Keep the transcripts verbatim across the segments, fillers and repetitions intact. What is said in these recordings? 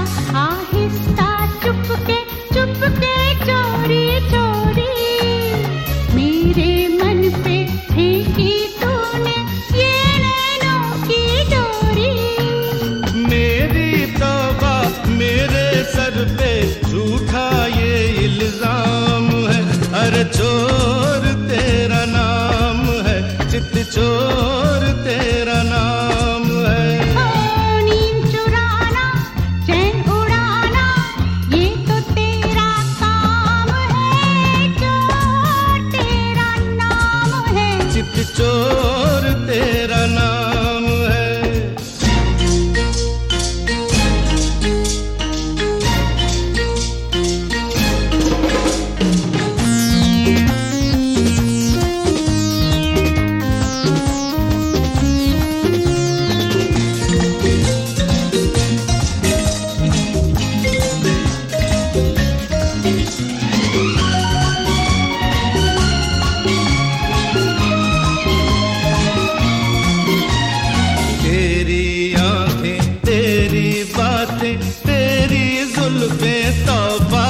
आहिस्ता चुपके चुपके चोरी चोरी मेरे मन पे फेंकी तूने ये नैनों की डोरी। मेरी तौबा मेरे सर पे झूठा ये इल्जाम है, अरे चोर तेरा नाम है, चित चोर तेरा नाम है। ओ नींद चुराना चैन उड़ाना ये तो तेरा काम है, चोर तेरा नाम है, चित चोर तेरा नाम है। तेरी आंखें तेरी बातें तेरी जुल्फें तौबा,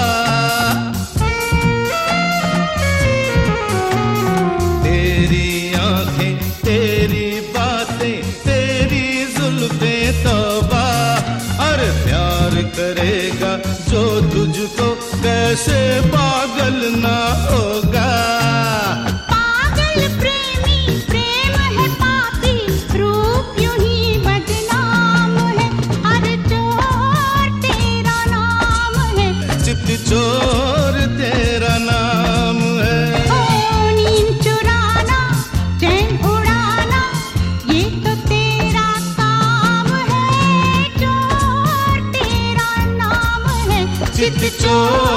तेरी आंखें तेरी बातें तेरी जुल्फें तौबा। अरे प्यार करेगा जो तुझको कैसे पागल ना होगा। पागल प्रेमी प्रेम है पापी रूप यूं ही बदनाम है, अरे चोर तेरा नाम है, चित चोर तेरा नाम है। ओ नींद चुराना चैन उड़ाना ये तो तेरा काम है, चोर तेरा नाम है, चित चोर